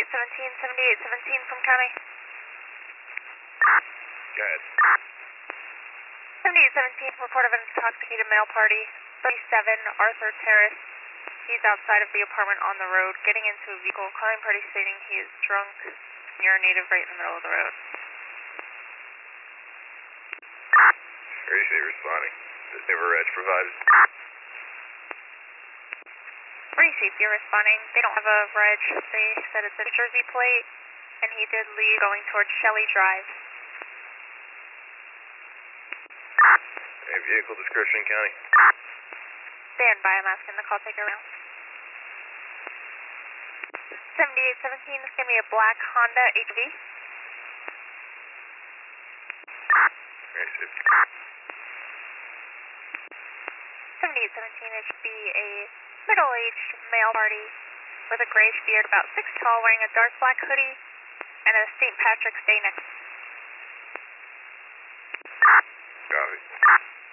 7817 from county. Go ahead. 7817, report of an intoxicated male party, 37 Arthur Terrace. He's outside of the apartment on the road, getting into a vehicle, calling party stating he is drunk, urinated right in the middle of the road. Where is he responding? Never reg provided. Received, you're responding. They don't have a reg. They said it's a Jersey plate, and he did leave going towards Shelley Drive. Any vehicle description, County? Stand by, I'm asking the call taker now. 7817 is going to be a black Honda HV. Received. 7817, it should be a middle-aged male party with a grayish beard, about 6 tall, wearing a dark black hoodie and a St. Patrick's Day necklace. Copy.